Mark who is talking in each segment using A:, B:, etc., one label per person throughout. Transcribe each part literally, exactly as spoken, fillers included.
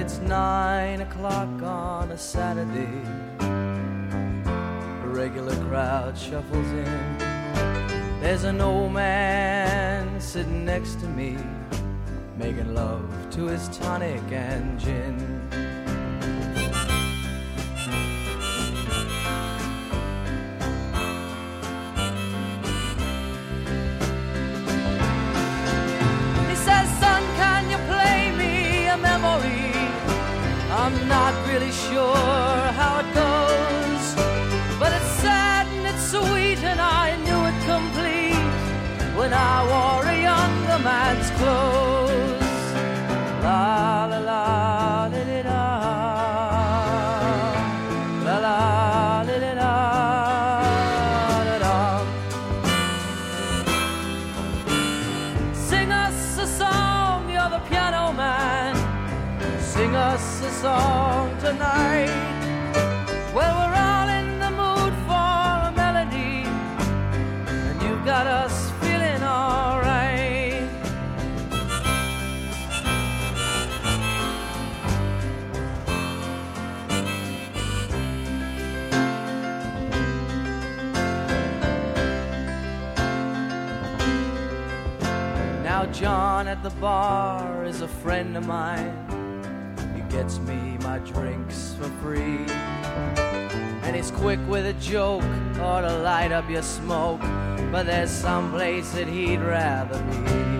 A: It's nine o'clock on a Saturday. A regular crowd shuffles in. There's an old man sitting next to me, making love to his tonic and gin. He says, son, can you play me a memory? I'm not really sure how it goes, but it's sad and it's sweet and I knew it complete when I wore a younger man's clothes. La la la la la la la la la la la la. Sing us a song, you're the piano man. Sing us a song tonight. Well, we're all in the mood for a melody, and you've got us feeling all right. Now John at the bar is a friend of mine. He gets me my drinks for free, and he's quick with a joke or to light up your smoke, but there's some place that he'd rather be.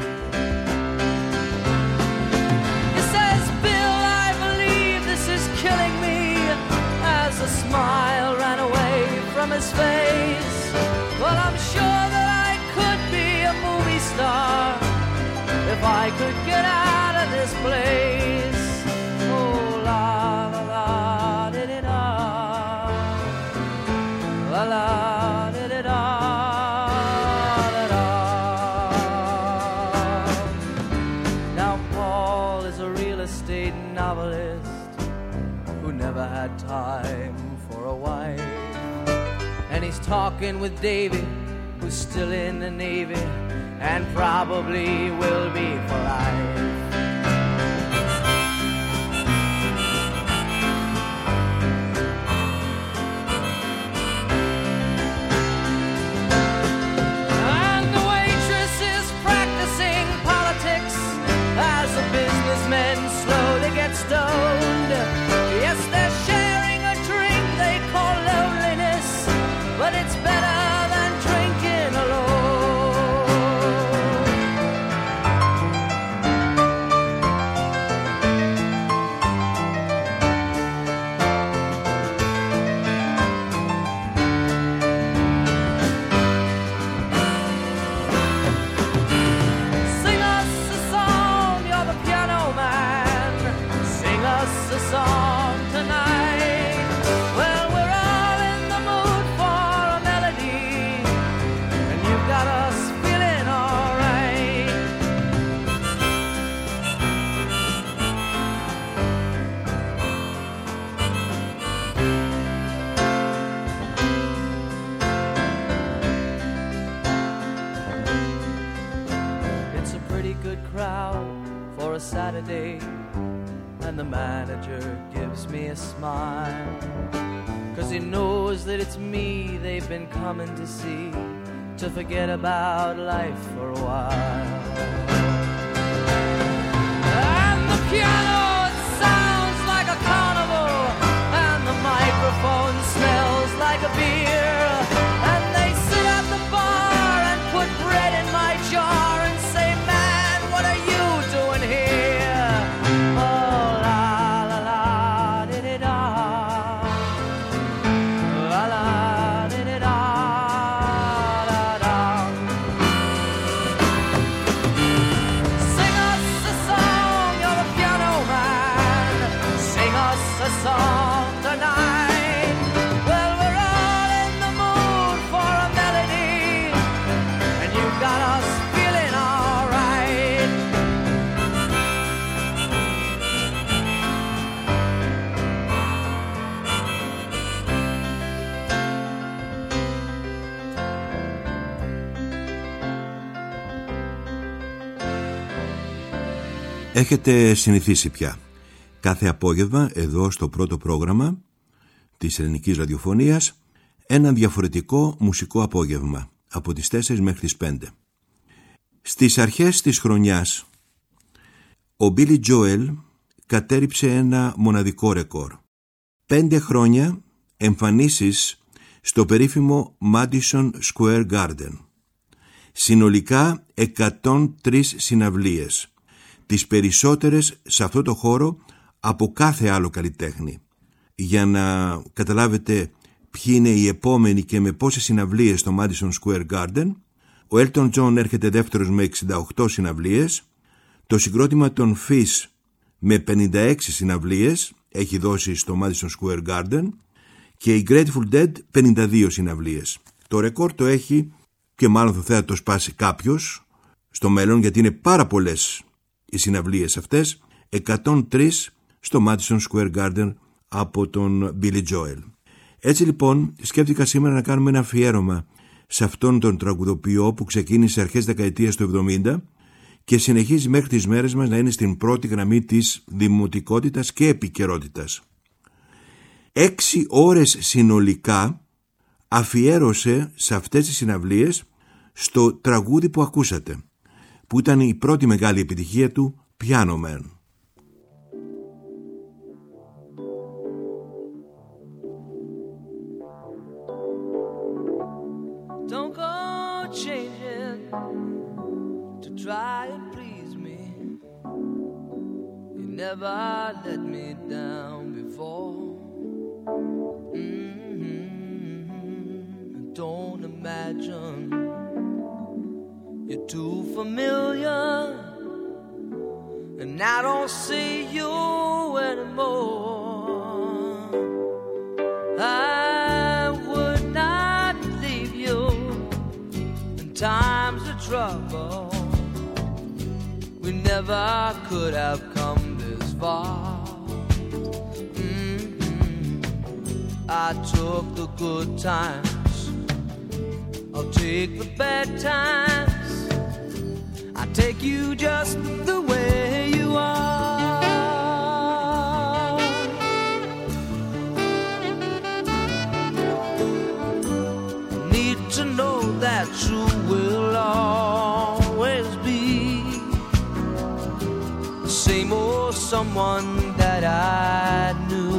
A: He says, Bill, I believe this is killing me, as a smile ran away from his face. Well, I'm sure that I could be a movie star if I could get out of this place. Oh, la la la da da da, la la da da da da da. Now Paul is a real estate novelist who never had time for a wife, and he's talking with Davy, who's still in the Navy and probably will be for life. And the waitress is practicing politics as the businessmen slowly get stoned. Yes, they're sharing a drink they call loneliness, but it's better than drinking alone. Sing us a song, you're the piano man. Sing us a song tonight. Well, we're all in the mood for a melody, and you've got us feeling all right. It's a pretty good crowd for a Saturday, and the manager gives me a smile, 'cause he knows that it's me they've been coming to see, to forget about life for a while. And the piano, it sounds like a carnival, and the microphone smells like a beer, and they sit at the bar and put bread in my jar and say, man, what are you doing here? Oh, la la la da da da, la la da da da da da. Sing us a song, you're the piano man. Sing us a song tonight. Well, we're all in the mood for a melody, and you've got us feeling all right.
B: Έχετε συνηθίσει πια. Κάθε απόγευμα εδώ στο πρώτο πρόγραμμα της ελληνικής ραδιοφωνίας ένα διαφορετικό μουσικό απόγευμα από τις τέσσερις μέχρι τις πέντε. Στις αρχές της χρονιάς ο Billy Joel κατέριψε ένα μοναδικό ρεκόρ. Πέντε χρόνια εμφανίσεις στο περίφημο Madison Square Garden. Συνολικά εκατόν τρεις συναυλίες, τις περισσότερες σε αυτό το χώρο από κάθε άλλο καλλιτέχνη. Για να καταλάβετε ποιοι είναι οι επόμενοι και με πόσες συναυλίες στο Madison Square Garden, ο Elton John έρχεται δεύτερος με εξήντα οκτώ συναυλίες, το συγκρότημα των Fish με πενήντα έξι συναυλίες έχει δώσει στο Madison Square Garden και οι Grateful Dead πενήντα δύο συναυλίες. Το ρεκόρ το έχει και μάλλον θα το σπάσει κάποιος στο μέλλον, γιατί είναι πάρα πολλές οι συναυλίες αυτές, εκατόν τρεις στο Madison Square Garden από τον Billy Joel. Έτσι λοιπόν σκέφτηκα σήμερα να κάνουμε ένα αφιέρωμα σε αυτόν τον τραγουδοποιό που ξεκίνησε αρχές δεκαετίας του εβδομήντα και συνεχίζει μέχρι τις μέρες μας να είναι στην πρώτη γραμμή της δημοτικότητας και επικαιρότητας. Έξι ώρες συνολικά αφιέρωσε σε αυτές τις συναυλίες στο τραγούδι που ακούσατε, που ήταν η πρώτη μεγάλη επιτυχία του, Piano Man.
A: Don't go changing to try and please me. You never let me down before. Mm-hmm. Don't imagine you're too familiar, and I don't see you anymore. I would not leave you in times of trouble. We never could have come this far. Mm-hmm. I took the good times, I'll take the bad times. I take you just the way you are. Need to know that you will always be the same old someone that I knew.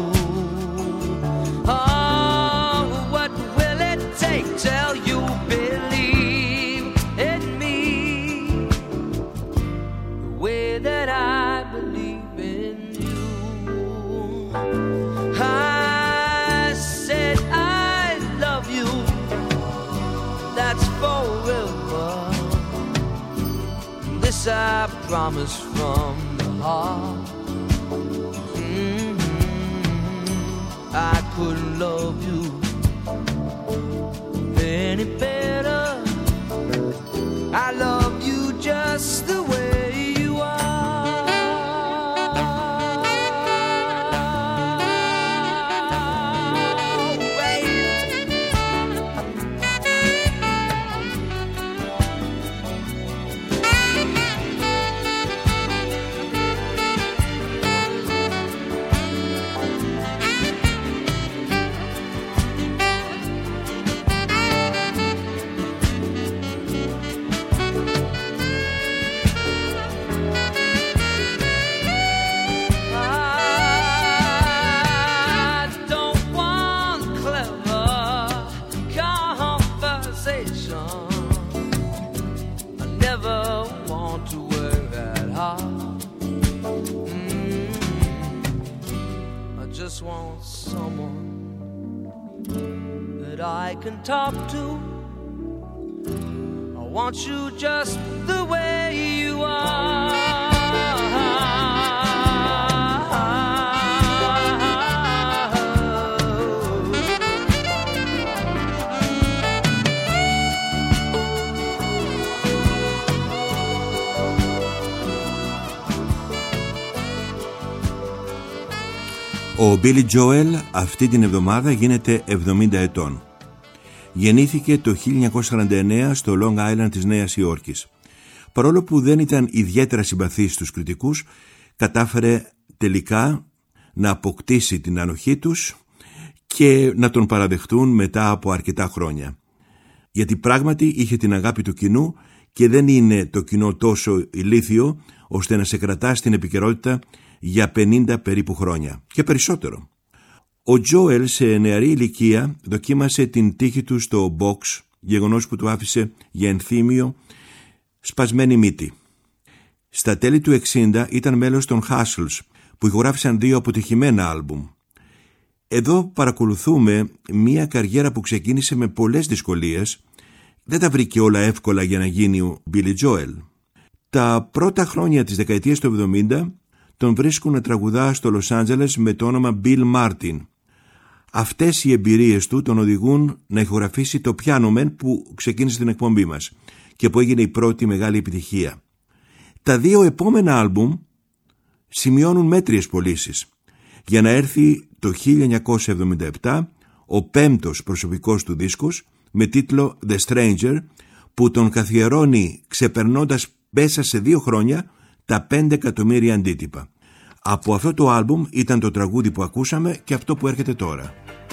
A: Oh, what will it take till you believe in me the way that I believe in you? I said I love you, that's forever. This I promise from the heart. Mm-hmm. I couldn't love you any better. I love you just the way you are. Want someone that I can talk to. I want you just the way you are.
B: Ο Billy Joel αυτή την εβδομάδα γίνεται εβδομήντα ετών. Γεννήθηκε το χίλια εννιακόσια σαράντα εννέα στο Long Island της Νέας Υόρκης. Παρόλο που δεν ήταν ιδιαίτερα συμπαθής στους κριτικούς, κατάφερε τελικά να αποκτήσει την ανοχή τους και να τον παραδεχτούν μετά από αρκετά χρόνια. Γιατί πράγματι είχε την αγάπη του κοινού και δεν είναι το κοινό τόσο ηλίθιο ώστε να σε κρατά στην επικαιρότητα για πενήντα περίπου χρόνια και περισσότερο. Ο Τζόελ σε νεαρή ηλικία δοκίμασε την τύχη του στο box, γεγονός που του άφησε για ενθύμιο σπασμένη μύτη. Στα τέλη του εξήντα ήταν μέλος των Hustles, που ηχογράφησαν δύο αποτυχημένα άλμπουμ. Εδώ παρακολουθούμε μία καριέρα που ξεκίνησε με πολλές δυσκολίες. Δεν τα βρήκε όλα εύκολα για να γίνει ο Billy Joel. Τα πρώτα χρόνια της δεκαετίας του εβδομήντα τον βρίσκουν να τραγουδά στο Λος Άντζελες με το όνομα Bill Martin. Αυτές οι εμπειρίες του τον οδηγούν να ηχογραφήσει το Piano Man που ξεκίνησε την εκπομπή μας και που έγινε η πρώτη μεγάλη επιτυχία. Τα δύο επόμενα άλμπουμ σημειώνουν μέτριες πωλήσεις, για να έρθει το χίλια εννιακόσια εβδομήντα επτά ο πέμπτος προσωπικός του δίσκος με τίτλο The Stranger, που τον καθιερώνει ξεπερνώντας μέσα σε δύο χρόνια τα πέντε εκατομμύρια αντίτυπα. Από αυτό το άλμπουμ ήταν το τραγούδι που ακούσαμε και αυτό που έρχεται τώρα.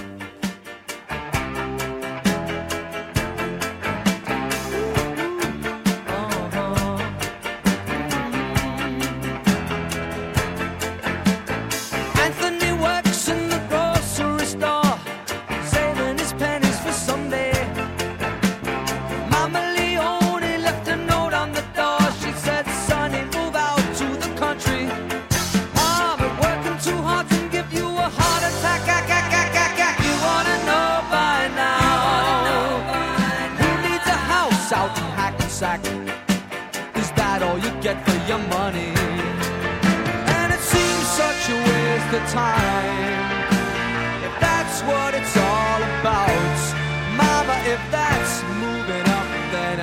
A: Is that all you get for your money? And it seems such a waste of time. If that's what it's all about, Mama, if that's moving up, then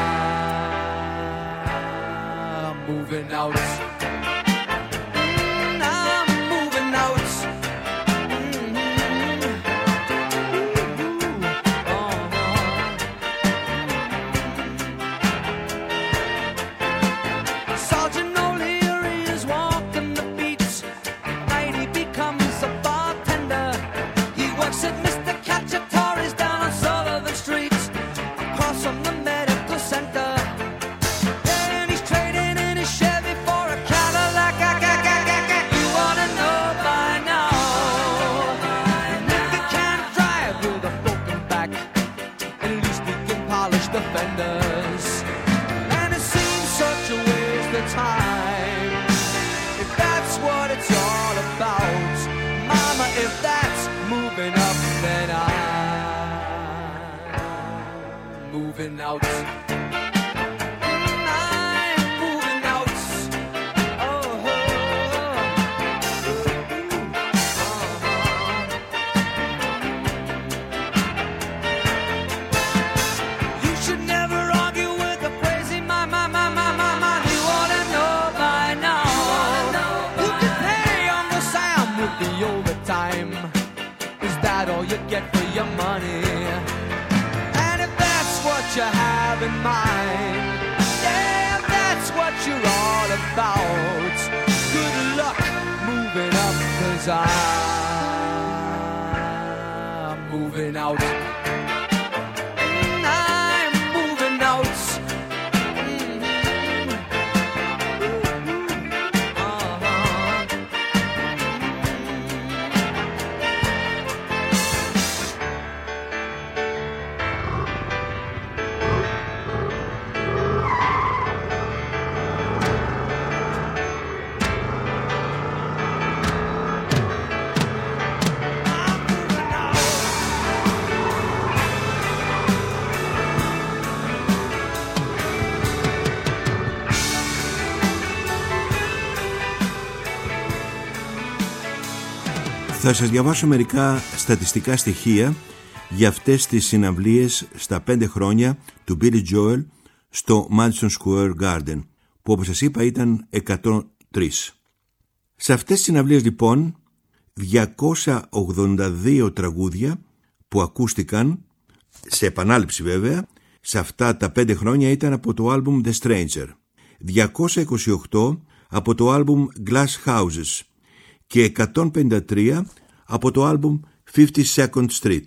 A: I'm moving out. Moving out. I'm moving out. Oh, oh, uh-huh. You should never argue with a crazy my my my my my my. You ought to know by now. You can pay Uncle Sam with the overtime. Is that all you get for your money? You have in mind, yeah, that's what you're all about. Good luck moving up, 'cause I'm moving out. I'm moving out. Mm-hmm. Uh-huh.
B: Θα σας διαβάσω μερικά στατιστικά στοιχεία για αυτές τις συναυλίες στα πέντε χρόνια του Billy Joel στο Madison Square Garden, που όπως σας είπα ήταν εκατόν τρία. Σε αυτές τις συναυλίες λοιπόν διακόσια ογδόντα δύο τραγούδια που ακούστηκαν, σε επανάληψη βέβαια, σε αυτά τα πέντε χρόνια ήταν από το άλμπουμ The Stranger, διακόσια είκοσι οκτώ από το άλμπουμ Glass Houses και εκατόν πενήντα τρία από το άλμπουμ fifty-second Street.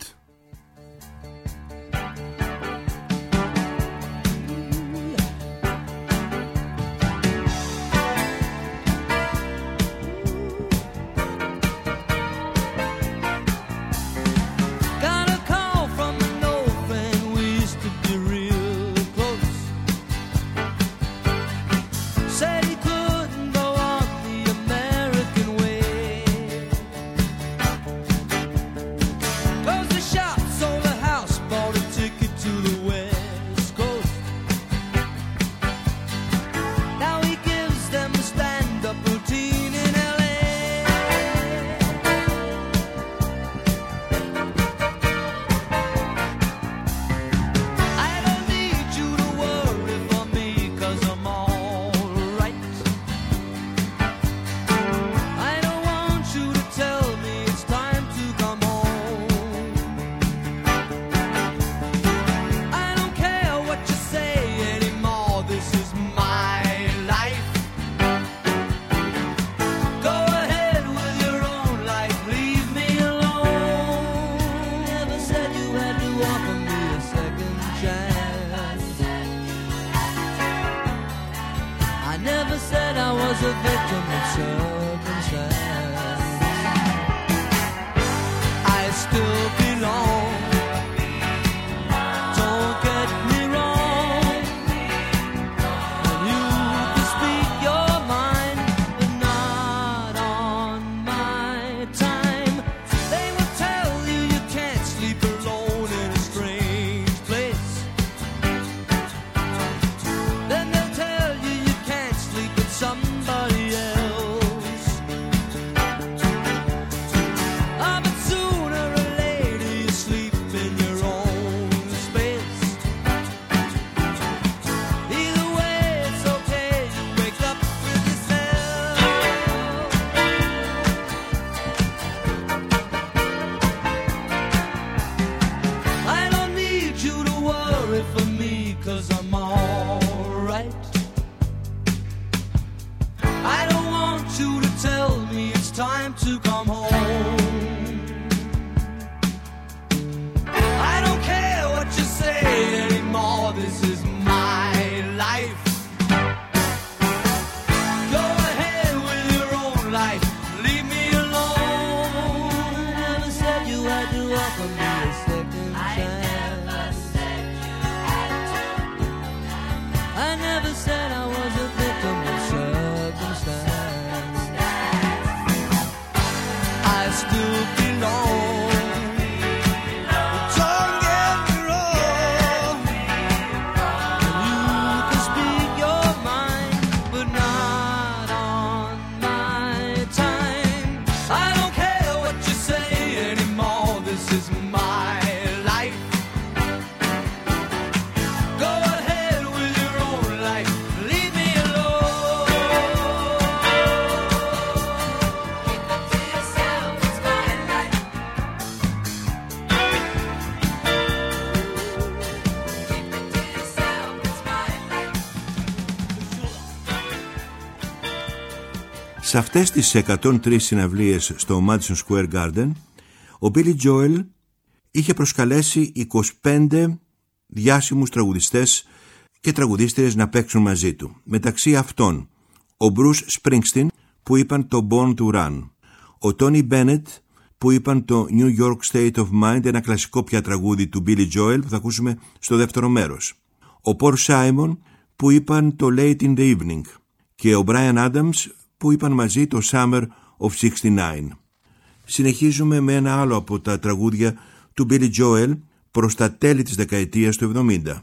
B: Σε αυτές τις εκατόν τρεις συναυλίες στο Madison Square Garden, ο Billy Joel είχε προσκαλέσει είκοσι πέντε διάσημους τραγουδιστές και τραγουδίστριες να παίξουν μαζί του. Μεταξύ αυτών, ο Bruce Springsteen που είπαν το Born to Run, ο Tony Bennett που είπαν το New York State of Mind, ένα κλασικό πια τραγούδι του Billy Joel που θα ακούσουμε στο δεύτερο μέρος, ο Paul Simon που είπαν το Late in the Evening και ο Bryan Adams που είπαν μαζί το Summer of εξήντα εννιά. Συνεχίζουμε με ένα άλλο από τα τραγούδια του Billy Joel προς τα τέλη της δεκαετίας του εβδομήντα.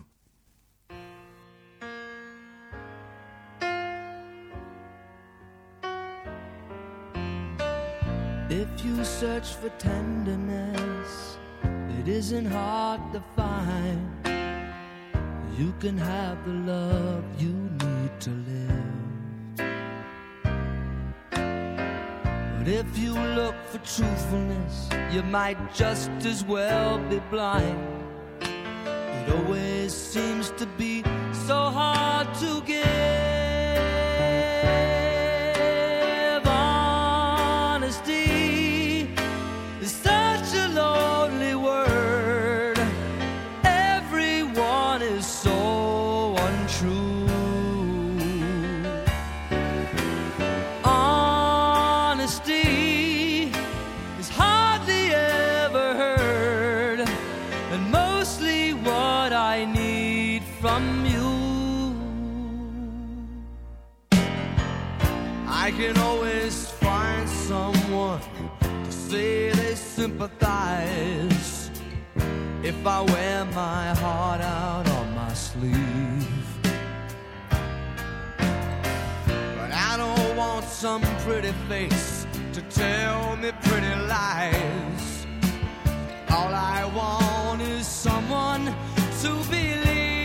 A: If you search for tenderness, it isn't hard to find. You can have the love you need to live. But if you look for truthfulness, you might just as well be blind. It always seems to be so hard to give. Honest from you. I can always find someone to say they sympathize if I wear my heart out on my sleeve. But I don't want some pretty face to tell me pretty lies. All I want is someone to believe.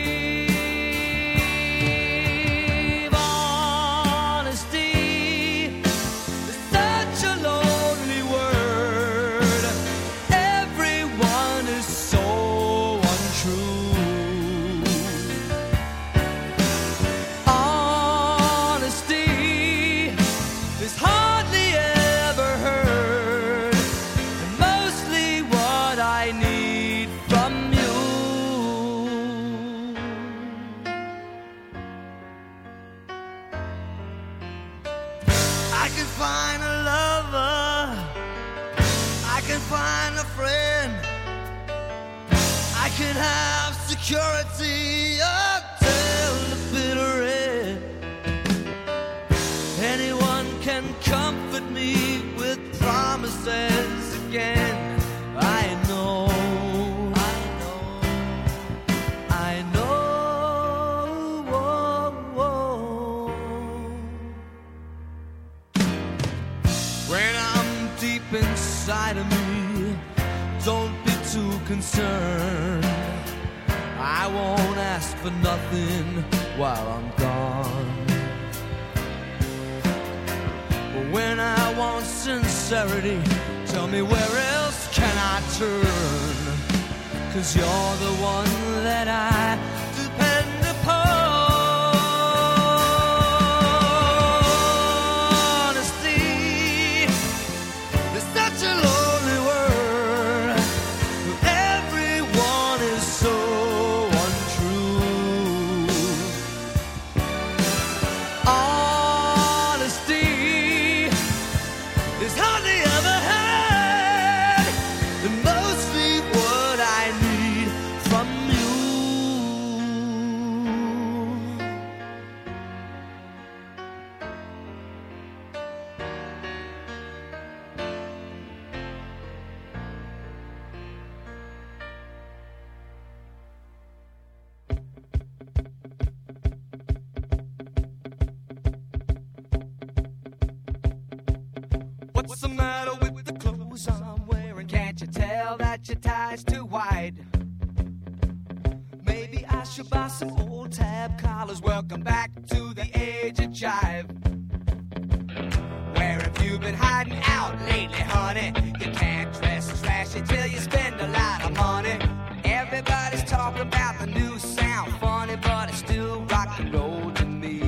A: Can have security until the bitter end. Anyone can comfort me with promises again. I know, I know, I know. Whoa, whoa. When I'm deep inside of me, don't be too concerned. I won't ask for nothing while I'm gone. But when I want sincerity, tell me where else can I turn? 'Cause you're the one that I depend upon. Honesty is such a lonely word. Everyone is so What's the matter with the clothes I'm wearing? Can't you tell that your tie's too wide? Maybe I should buy some old tab collars. Welcome back to the age of jive. Where have you been hiding out lately, honey? You can't dress trashy till you spend a lot of money. Everybody's talking about the new sound, funny, but it's still rock and roll to me.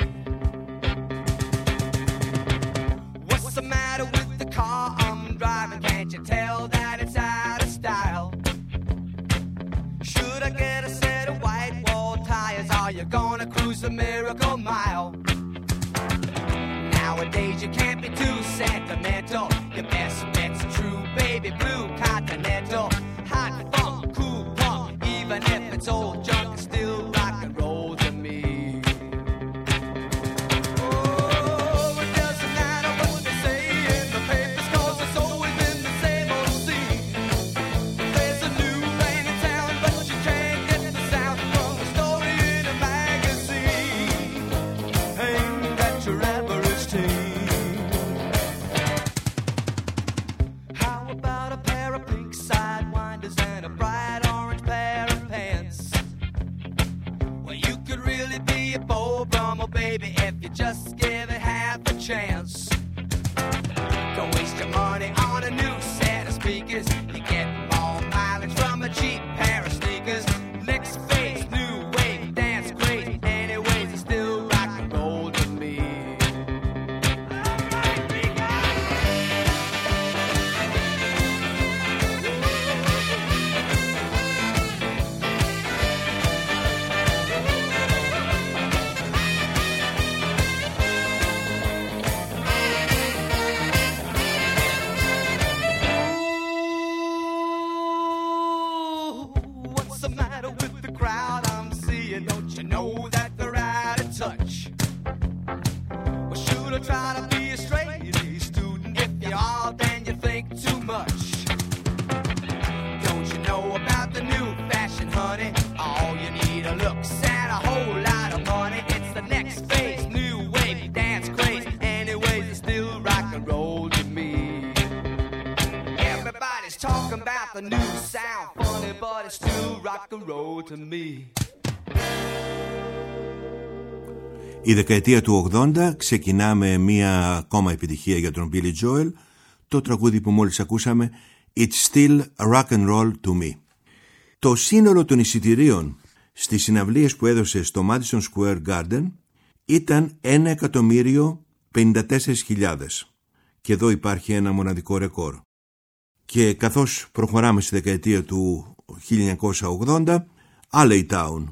A: What's the matter with the car I'm driving? Can't you tell that it's out of style? Should I get a set of white wall tires? Are you gonna cruise the Miracle Mile? Nowadays you can't be too sentimental. Your best bet's a true baby blue Continental. Hot funk, cool punk, even if it's old junk, it's still rock and roll to me. Baby, if you just give it half a chance. Don't waste your money on a new set of speakers. You get more mileage from a cheap pair of sneakers. Next phase, new wave, dance great. Anyways, it's still rock and roll to me.
C: got the new sound, funny but it's still rock and roll to me.
B: Η δεκαετία του ογδόντα ξεκινά με μία ακόμα επιτυχία για τον Billy Joel, το τραγούδι που μόλις ακούσαμε, It's Still Rock and Roll to Me. Το σύνολο των εισιτηρίων στις συναυλίες που έδωσε στο Madison Square Garden ήταν ένα εκατομμύριο πενήντα τέσσερις χιλιάδες. Και εδώ υπάρχει ένα μοναδικό ρεκόρ. Και καθώς προχωράμε στη δεκαετία του χίλια εννιακόσια ογδόντα, Alleytown.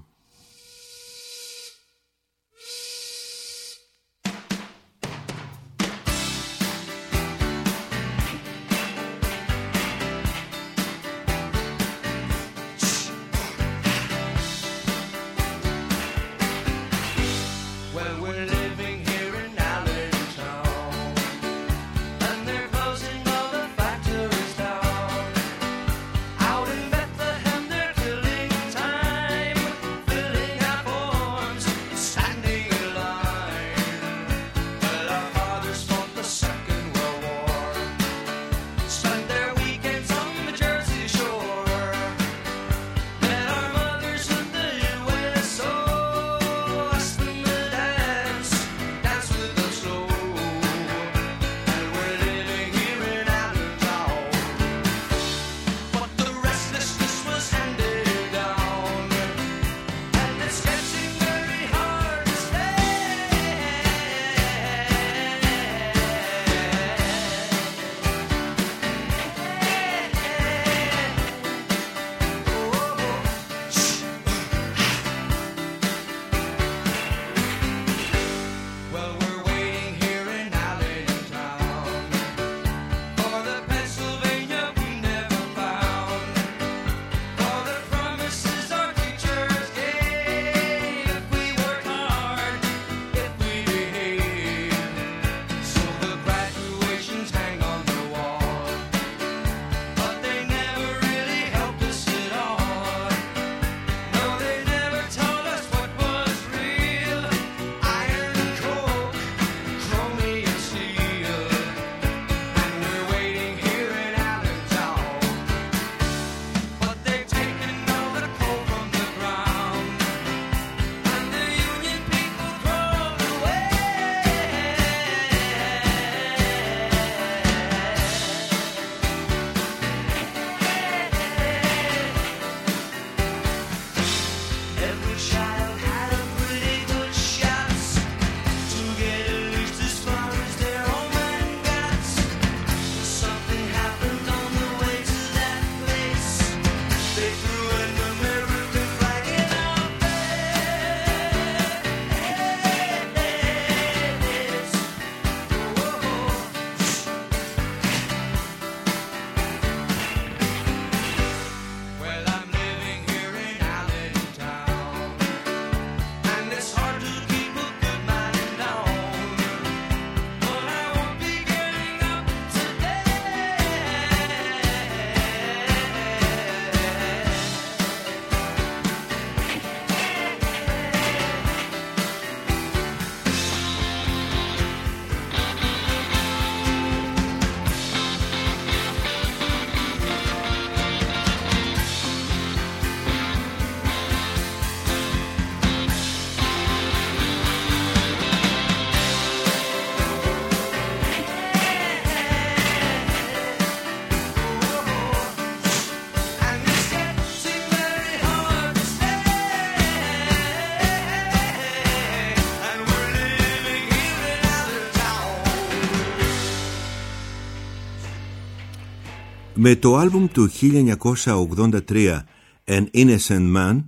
B: Με το άλμπουμ του χίλια εννιακόσια ογδόντα τρία An Innocent Man,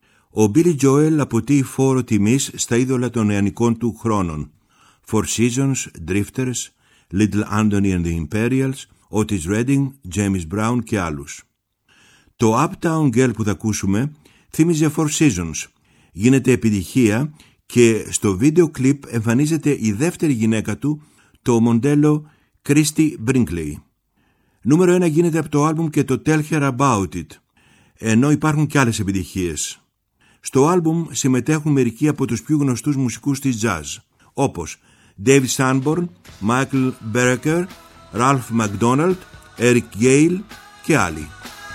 B: ο Billy Joel αποτείει φόρο τιμής στα είδωλα των νεανικών του χρόνων, Four Seasons, Drifters, Little Anthony and the Imperials, Otis Redding, James Brown και άλλους. Το Uptown Girl που θα ακούσουμε θύμιζε Four Seasons, γίνεται επιτυχία και στο βίντεο κλιπ εμφανίζεται η δεύτερη γυναίκα του, το μοντέλο Christy Brinkley. Νούμερο ένα γίνεται από το άλμπουμ και το Tell Her About It, ενώ υπάρχουν και άλλες επιτυχίες. Στο άλμπουμ συμμετέχουν μερικοί από τους πιο γνωστούς μουσικούς της jazz, όπως David Sanborn, Michael Brecker, Ralph McDonald, Eric Gale και άλλοι.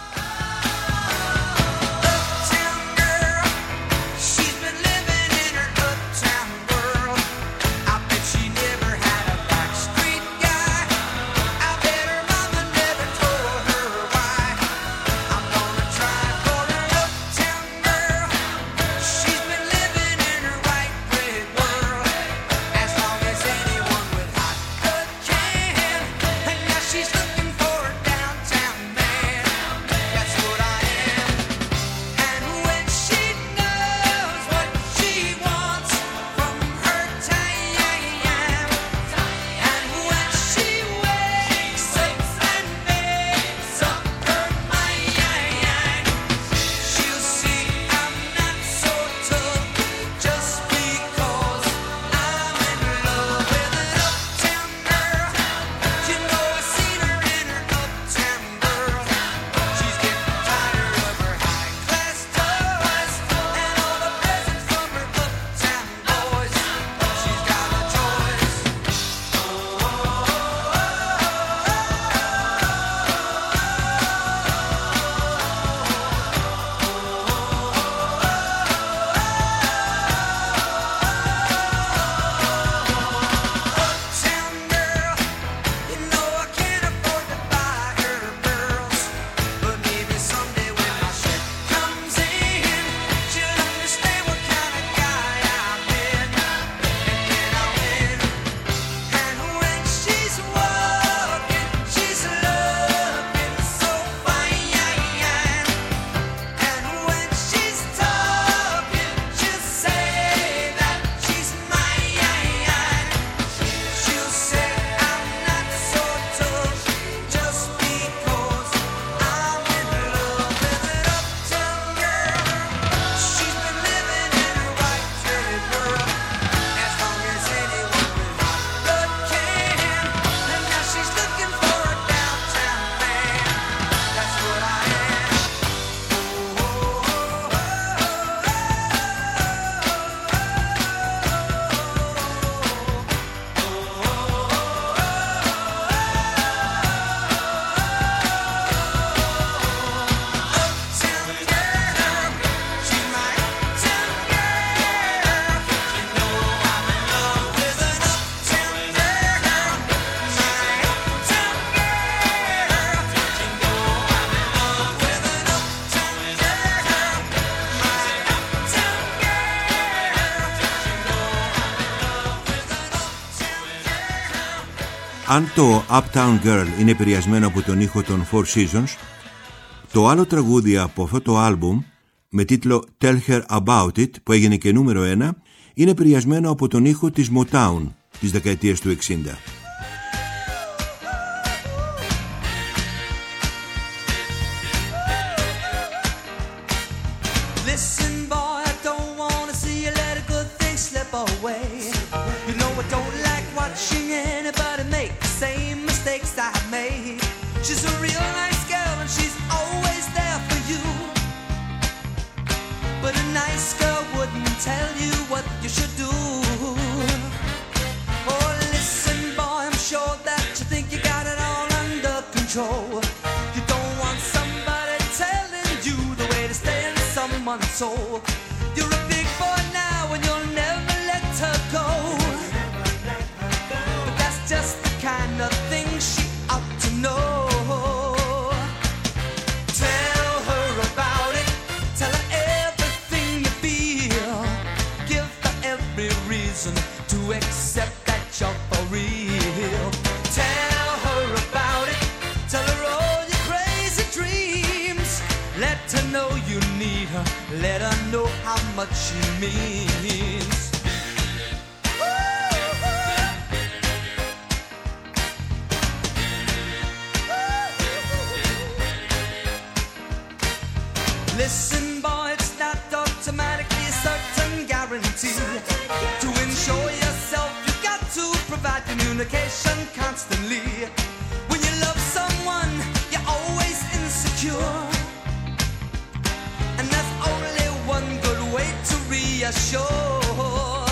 B: Αν το Uptown Girl είναι επηρεασμένο από τον ήχο των Four Seasons, το άλλο τραγούδι από αυτό το άλμπουμ με τίτλο Tell Her About It, που έγινε και νούμερο ένα, είναι επηρεασμένο από τον ήχο της Motown της δεκαετίας του εξήντα.
C: She's a real nice girl and she's always there for you. But a nice girl wouldn't tell you what you should do. Oh, listen, boy, I'm sure that you think you got it all under control. You don't want somebody telling you the way to stay in someone's soul. You're a big boy now and you'll never let her go. But that's just the kind of thing she ought to know. Accept that you're for real. Tell her about it. Tell her all your crazy dreams. Let her know you need her. Let her know how much she means. Listen, boy, it's not automatically a certain guarantee. To ensure yourself, you got to provide communication constantly. When you love someone, you're always insecure. And that's only one good way to reassure.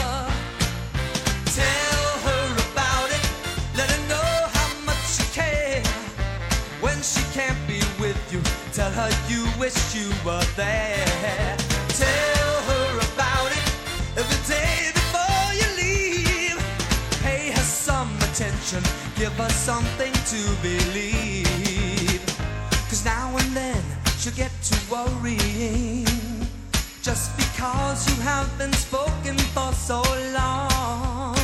C: Tell her about it. Let her know how much you care. When she can't be with you, tell her you wish you were there. Tell her about it every day before you leave. Pay her some attention, give her something to believe. Cause now and then she'll get to worrying, just because you have been spoken for so long.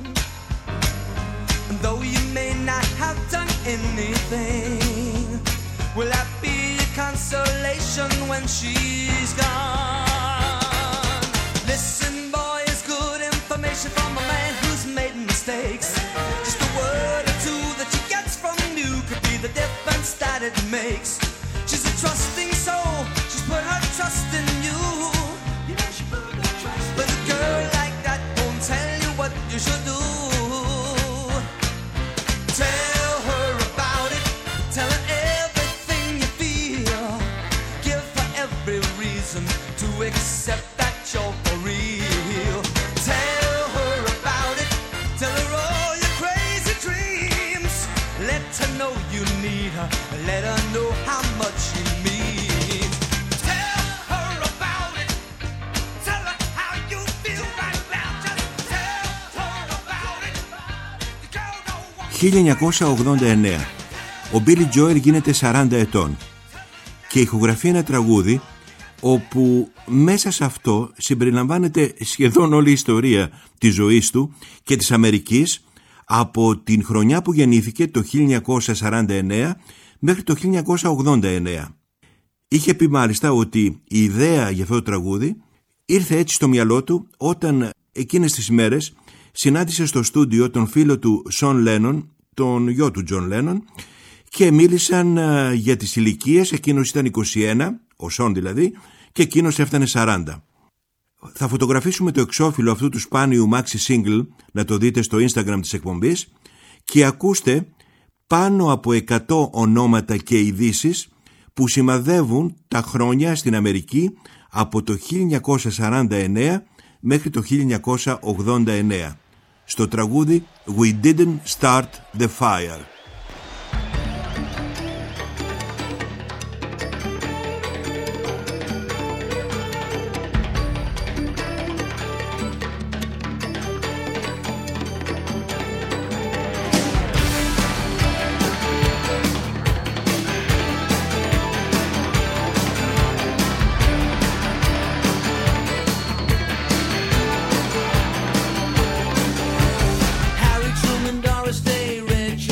C: And though you may not have done anything, will that be a consolation when she's gone? Listen, boy, it's good information from a man who's made mistakes. Just a word or two that she gets from you could be the difference that it makes. She's a trusting soul, she's put her trust in you. You know she put her trust in you. But a girl like that won't tell you what you should do. Tell her about it, tell her everything you feel. Give her every reason to accept that you're for real. Tell her about it, tell her all your crazy dreams. Let her know you need her, let her know how much she means. Tell her about it, tell her how you feel right now. Just tell her about it. The girl don't want
B: χίλια εννιακόσια ογδόντα εννέα. Ο Billy Joel γίνεται σαράντα ετών και ηχογραφεί ένα τραγούδι όπου μέσα σε αυτό συμπεριλαμβάνεται σχεδόν όλη η ιστορία της ζωής του και της Αμερικής από την χρονιά που γεννήθηκε το χίλια εννιακόσια σαράντα εννέα μέχρι το χίλια εννιακόσια ογδόντα εννέα. Είχε πει μάλιστα ότι η ιδέα για αυτό το τραγούδι ήρθε έτσι στο μυαλό του όταν εκείνες τις μέρες συνάντησε στο στούντιο τον φίλο του Σον Λένον, τον γιο του Τζον Λένον, και μίλησαν για τις ηλικίες. Εκείνος ήταν είκοσι ένα, ο Σον δηλαδή, και εκείνος έφτανε σαράντα. Θα φωτογραφίσουμε το εξώφυλλο αυτού του σπάνιου maxi single, να το δείτε στο Instagram της εκπομπής, και ακούστε πάνω από εκατό ονόματα και ειδήσεις που σημαδεύουν τα χρόνια στην Αμερική από το χίλια εννιακόσια σαράντα εννέα μέχρι το χίλια εννιακόσια ογδόντα εννέα. Στο τραγούδι We Didn't Start the Fire.
A: Harry Truman, Doris Day, Red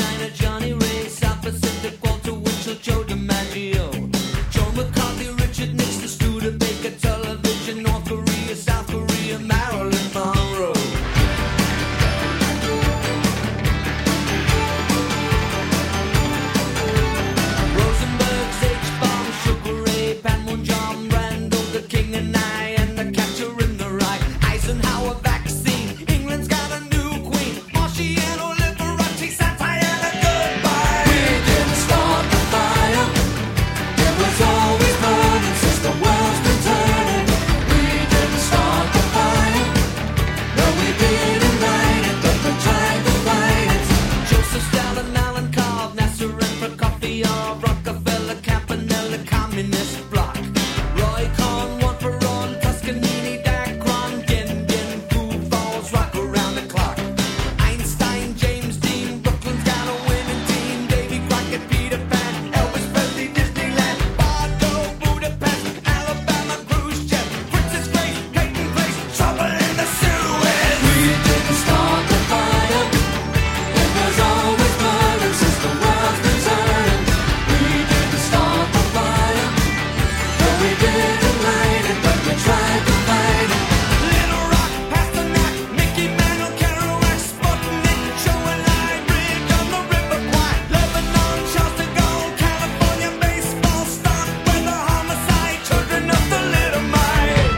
C: mafia, Rockefeller, Campanella, communist bloc. Roy Cohn, one for all, Toscanini, Dacron, Gin, Gin, Foo Falls, rock around the clock. Einstein, James Dean, Brooklyn's got a winning team. Davy Crockett, Peter Pan, Elvis Presley, Disneyland, Bardo, Budapest, Alabama, Khrushchev, Princess Grace, Peyton Place, trouble in the Suez. We didn't start the fire. It was always burning since the world's been turning. We didn't start the fire. No, we didn't light it, but we tried to fight it. Little Rock, Pasternak, Mickey Mantle, Kerouac, Sputnik, Joe and Liebrig on the River Kwai, Lebanon, Charles de Gaulle, California, baseball, stock, weather, homicide, children of the little mite.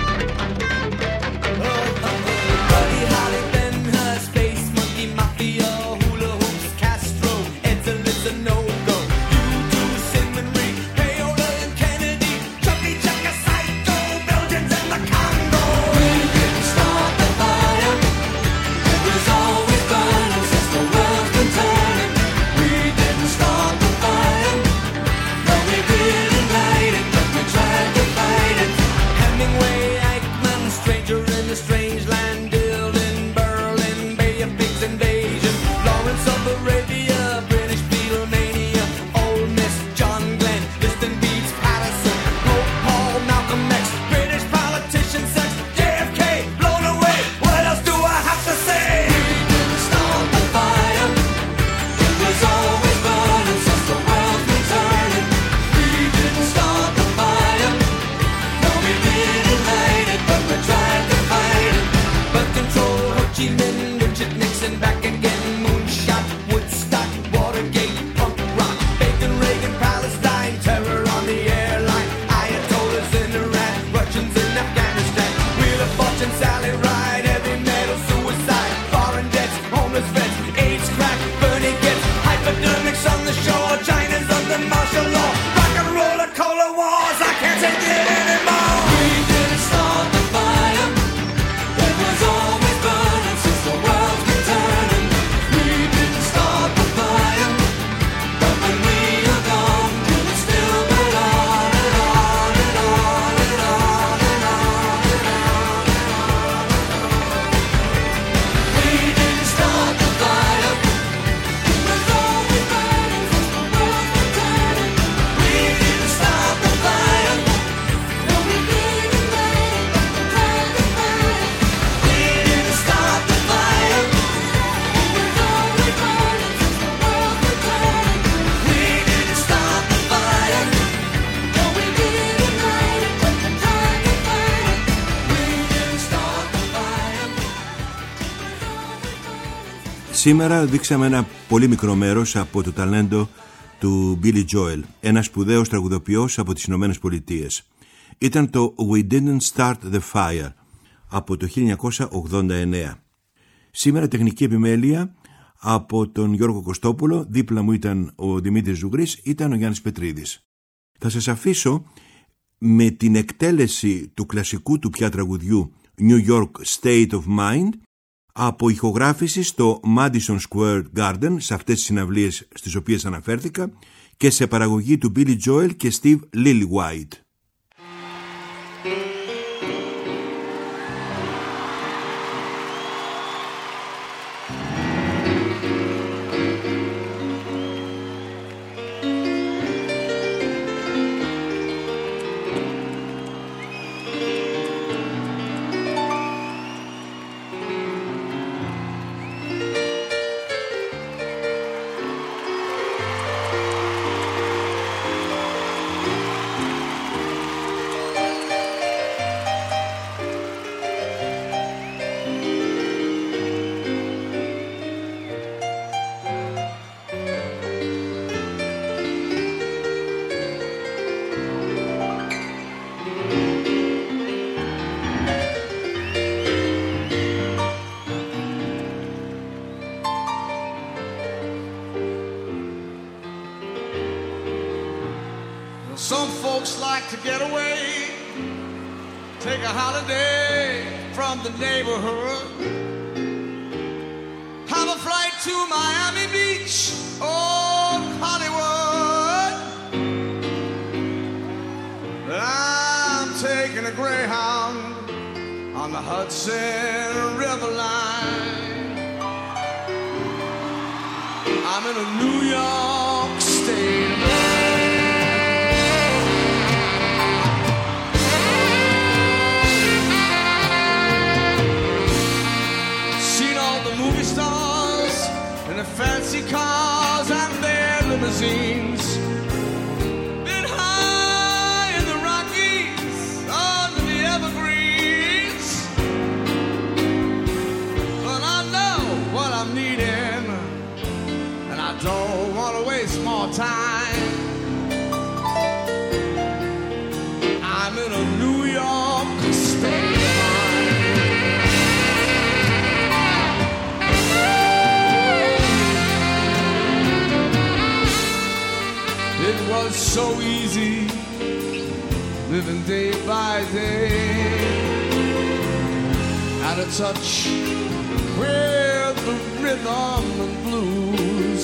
C: Buddy Holly, Ben Hur, Space Monkey, Mafia, Hula Hoops, Castro, Edsel, a no-go. U two, Simon Reed, Payola and Kennedy, Chucky Chaka, Psycho, Belgians and the Congo. We didn't start the fire. It was always burning since the world's been turning. We didn't start the fire. No, we didn't light it, but we tried to fight it. Hemingway, Eichmann, stranger in the strange land, Dylan, Berlin, Bay of Pigs invasion, Lawrence of Arabia, British Beatlemania, Ole Miss, John Glenn, Liston Beats, Patterson, Pope Paul, Malcolm X, British politician, sex, J F K, blown away. What else do I have to say? We didn't start the fire. It was always burning since the world's been turning. We didn't start the fire. No, we didn't light it, but we tried to fight it. Birth control, Ho Chi Minh, Richard Nixon, back again, moonshot, Woodstock, Watergate, punk rock, Bacon, Reagan, Palestine, terror on the airline, Ayatollahs in Iran, Russians in Afghanistan, Wheel of Fortune, Sally Ride, heavy metal, suicide, foreign debts, homeless vets, AIDS, crack, Bernie gets hypodermics on the shore, China's under martial law, rock and roll, cola wars, I can't take it anymore. We didn't start the fire. It was always burning since the world's been turning. We didn't start the fire, but when we are gone, it will still burn on and on and on and on and on and on and on. We didn't start the fire. It was always burning since the world's been turning. We didn't start the fire. No, we didn't light it, but we tried to fight it. We didn't start the fire. It was always burning since the world's been turning. We didn't start the fire. No, we didn't light it, but we tried to fight it. We didn't start the fire.
B: Σήμερα δείξαμε ένα πολύ μικρό μέρος από το ταλέντο του Billy Joel, ένας σπουδαίος τραγουδοποιός από τις Ηνωμένες Πολιτείες. Ήταν το We Didn't Start the Fire από το χίλια εννιακόσια ογδόντα εννέα. Σήμερα τεχνική επιμέλεια από τον Γιώργο Κωστόπουλο, δίπλα μου ήταν ο Δημήτρης Ζουγρής, ήταν ο Γιάννης Πετρίδης. Θα σας αφήσω με την εκτέλεση του κλασικού του πια τραγουδιού New York State of Mind από ηχογράφηση στο Madison Square Garden, σε αυτές τις συναυλίες στις οποίες αναφέρθηκα, και σε παραγωγή του Billy Joel και Steve Lillywhite.
D: Some folks like to get away, take a holiday from the neighborhood, have a flight to Miami Beach or Hollywood. Greyhound on the Hudson River line. I'm in a New York state of mind. Seen all the movie stars and the fancy cars and their limousines. Been high in the Rockies, under the evergreens. But I know what I'm needing, and I don't want to waste more time. I'm in a New York state of mind. It was so easy living day by day, out of touch with the rhythm and blues.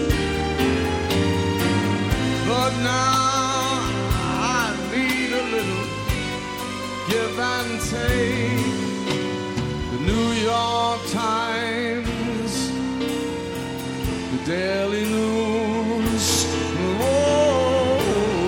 D: But now I need a little give and take. The New York Times, the Daily News, whoa,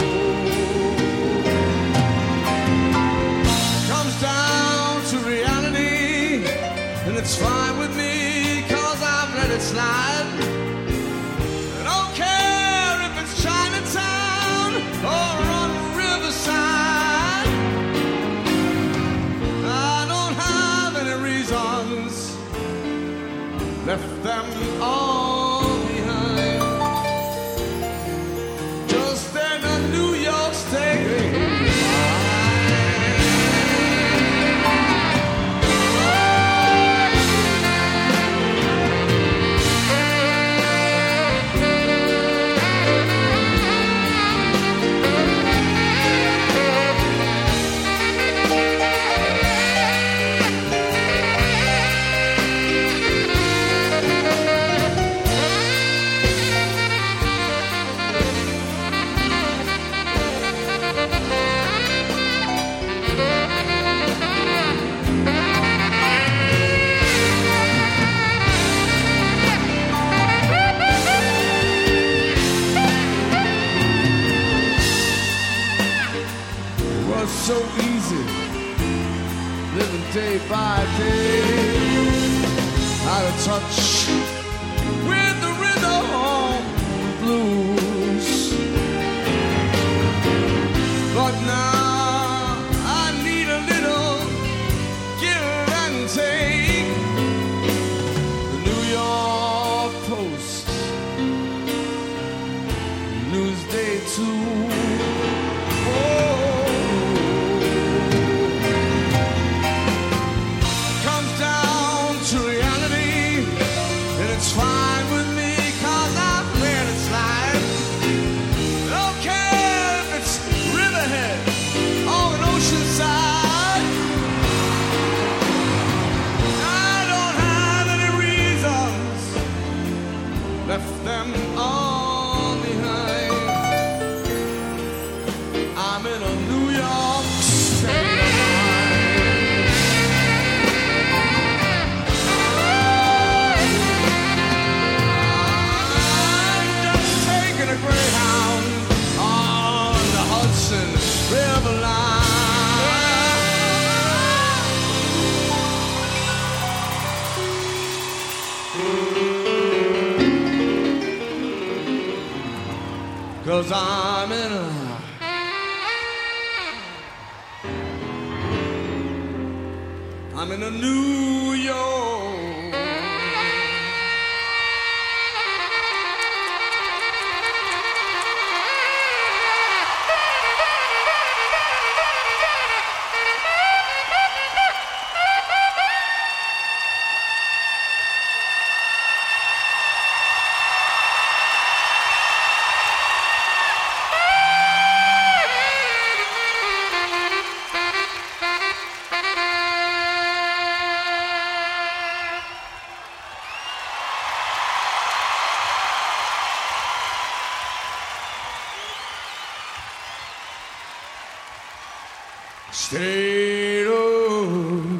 D: comes down to reality, and it's fine with me, 'cause I've let it slide. I don't care if it's Chinatown or on the riverside. I don't have any reasons, left them all behind. Just in a New York state of so easy, living day by day, out of touch with the rhythm and blues. But now I need a little give and take. The New York Post, Newsday too. It's fine with me, 'cause I've let it slide. I don't care if it's Riverhead or an Oceanside. I don't have any reasons, left them all behind. I'm in a New York state of mind. A Greyhound on the Hudson River line. 'Cause I'm in a I'm in a New York. Stay low.